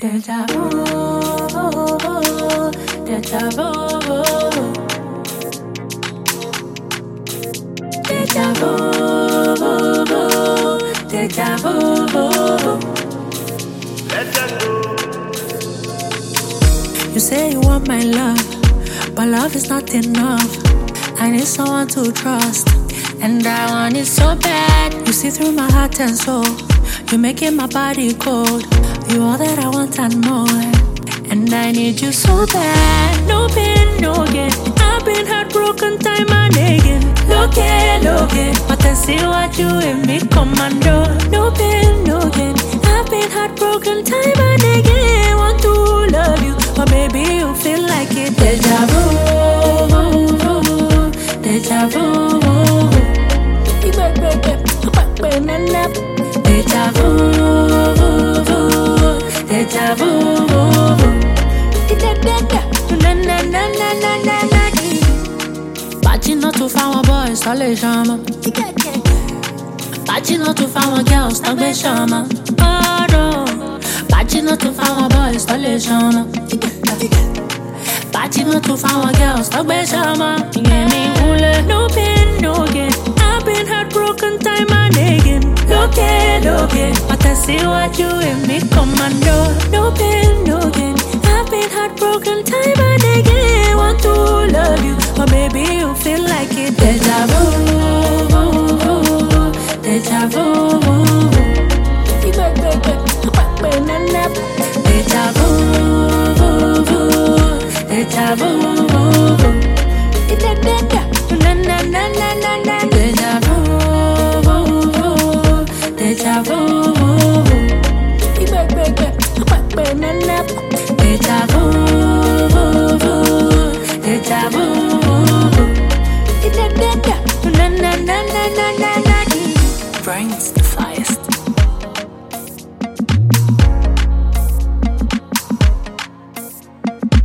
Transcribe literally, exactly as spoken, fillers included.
Deja vu, deja vu, deja vu, deja vu. You say you want my love, but love is not enough. I need someone to trust, and I want it so bad. You see through my heart and soul. You're making my body cold. You're all that I want and more, and I need you so bad. No pain, no gain. I've been heartbroken time and again. Look it, look it, but I see what you in me, commando. No pain, no gain. I've been heartbroken time and again. Want to love you, but maybe you feel like it. Deja vu, deja vu. Deja vu, deja vu. Bacino to find boys, so les shama. Bacino to find girls, so les shama. Oh no. Bacino to find boys, so les shama. Bacino to find girls, so les shama. No pain, no gain. I've been heartbroken time and again. Look it, look it, but I see what you in me, commando. No pain, no gain. I've been heartbroken time and again. Want to love you, but maybe you feel like it. Deja vu, deja vu. Deja vu, deja vu. Na na na na na na. Deja vu, deja vu. Deja vu, deja vu. Na na na na na na na. Brains.